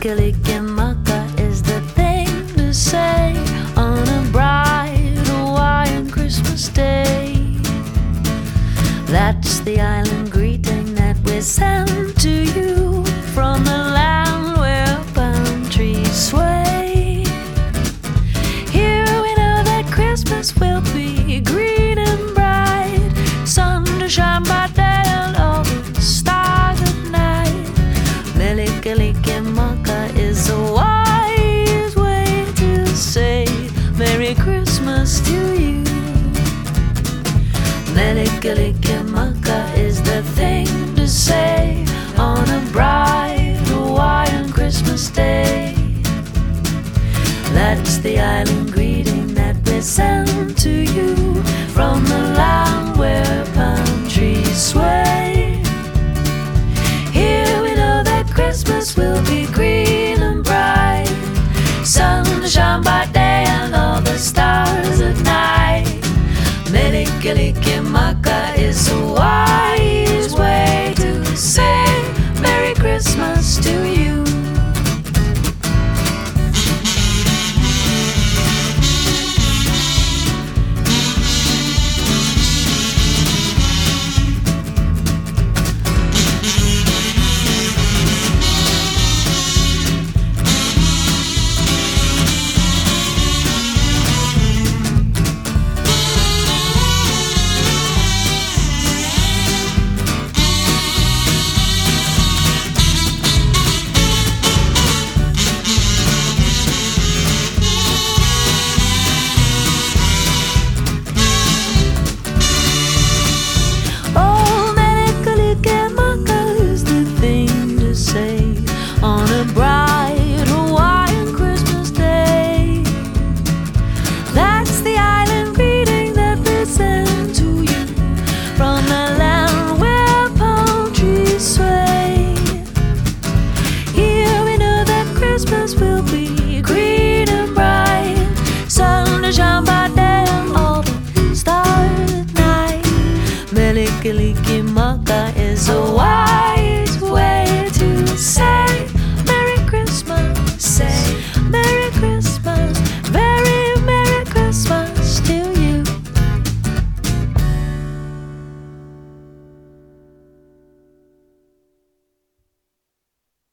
Melikilikimaka is the thing to say on a bright Hawaiian Christmas day. That's the island greeting that we send to you from the land where palm trees sway. Here we know that Christmas will be green and bright, sun to shine by day and all the stars at night. Melikilikimaka is a wise way to say Merry Christmas to you. Melikilikimaka is the thing to say on a bright Hawaiian Christmas day. That's the island greeting that we send to you from the land where palm trees sway. Here we know that Christmas will be green and bright, sun to shine by day and all the stars at night. Melikilikimaka is a wise way to say Merry Christmas to you. On a bright Hawaiian Christmas day, that's the island greeting that we send to you from the land where palm trees sway. Here we know that Christmas will be green and bright, sun to shine by day and all the stars at night. Melikilikimaka